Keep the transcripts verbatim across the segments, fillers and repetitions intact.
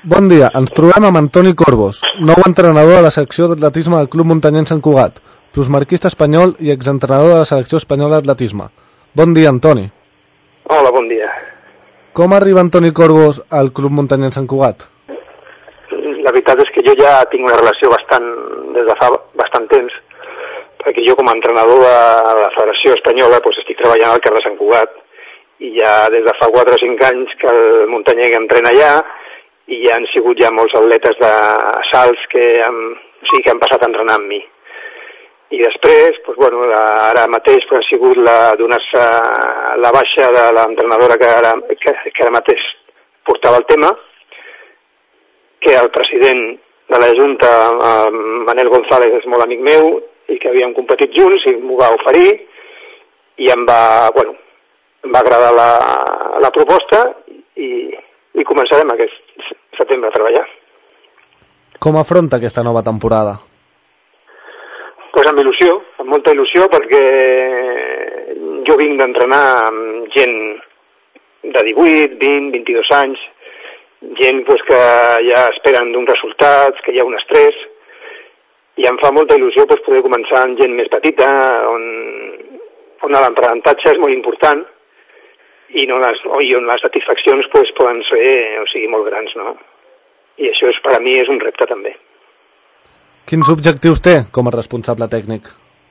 Bon dia, ens trobem amb Antoni Corbos, nou entrenador de la secció d'atletisme del Club Muntanyenc Sant Cugat, plusmarquista espanyol i exentrenador de la selecció espanyola d'atletisme. Bon dia, Antoni. Hola, bon dia. Com arriba Antoni Corbos al Club Muntanyenc Sant Cugat? La veritat és que jo ja tinc una relació bastant, des de fa bastant temps, perquè jo com a entrenador de la Federació Espanyola doncs estic treballant al carrer de Sant Cugat i ja des de fa quatre o cinc anys que el muntanyenc entrena allà i ja han sigut ja molts atletes de salts que han, o sigui, que han passat a entrenar amb mi. I després, doncs, bueno, ara mateix doncs, ha sigut la donar-se la baixa de l'entrenadora que ara, que, que ara mateix portava el tema, que el president de la Junta, Manel González, és molt amic meu i que havíem competit junts i m'ho va oferir i em va, bueno, em va agradar la, la proposta i, i començarem aquest setembre a treballar. Com afronta aquesta nova temporada? Pues amb il·lusió, amb molta il·lusió, perquè jo vinc d'entrenar amb gent de divuit, vint, vint-i-dos anys, gent pues, que ja esperen d'uns resultats, que hi ha un estrès, i em fa molta il·lusió pues, poder començar amb gent més petita, on, on l'aprenentatge és molt important, i, no les, i on les satisfaccions pues, poden ser, o sigui, molt grans, no? I això és, per a mi és un repte també. Quins objectius té com a responsable tècnic?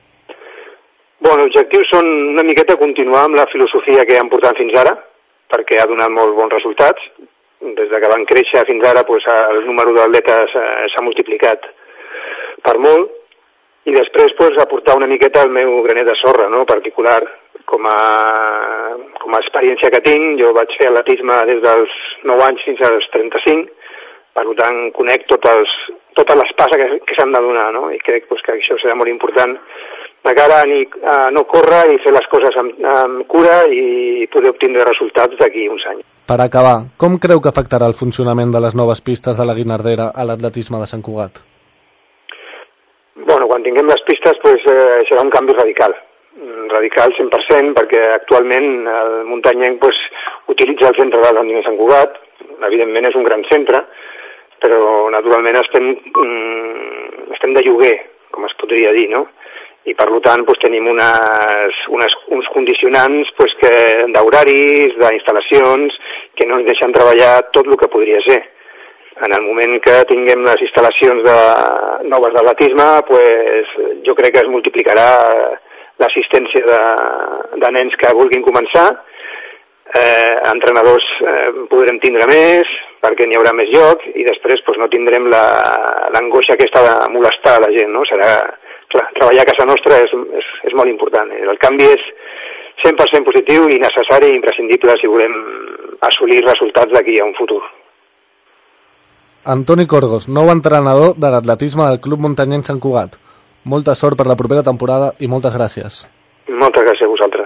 Bueno, objectius són una miqueta continuar amb la filosofia que hem portat fins ara, perquè ha donat molt bons resultats. Des de que van créixer fins ara pues, el número d'atletes s'ha multiplicat per molt, i després pues, aportar una miqueta el meu granet de sorra, no?, particular, com a, com a experiència que tinc. Jo vaig fer atletisme des dels nou anys fins als trenta-cinc, per tant conec tots els, totes les passes que, que s'han de donar, no?, i crec pues, que això serà molt important de cara a, ni, a no córrer i fer les coses amb, amb cura i poder obtenir resultats d'aquí uns anys. Per acabar, com creu que afectarà el funcionament de les noves pistes de la Guinardera a l'atletisme de Sant Cugat? Bueno, quan tinguem les pistes pues, eh, serà un canvi radical, radical cent per cent, perquè actualment el muntanyenc pues, utilitza el centre de l'Atletisme de Sant Cugat, evidentment és un gran centre, però naturalment estem, mm, estem de lloguer, com es podria dir, no? I per tant pues, tenim unes, unes, uns condicionants pues, que d'horaris, d'instal·lacions, que no ens deixen treballar tot el que podria ser. En el moment que tinguem les instal·lacions de, noves d'atletisme, pues, jo crec que es multiplicarà l'assistència de, de nens que vulguin començar, eh, entrenadors eh, podrem tindre més, perquè n'hi haurà més lloc, i després pues, no tindrem l'angoixa aquesta de molestar la gent, no? Serà, clar, treballar a casa nostra és, és, és molt important. El canvi és cent per cent positiu i necessari i imprescindible si volem assolir resultats d'aquí a un futur. Antoni Corbos, nou entrenador de l'atletisme del Club Muntanyenc Sant Cugat. Molta sort per la propera temporada i moltes gràcies. Moltes gràcies a vosaltres.